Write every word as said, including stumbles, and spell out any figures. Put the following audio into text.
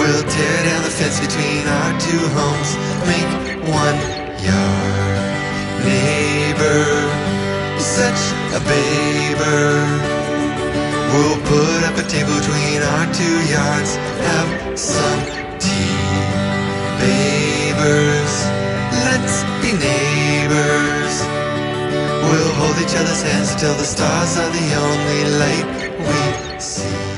We'll tear down the fence between our two homes, make one yard. Neighbor, such a baber. We'll put up a table between our two yards, have some tea. Babers, let's be neighbors. We'll hold each other's hands until the stars are the only light we see.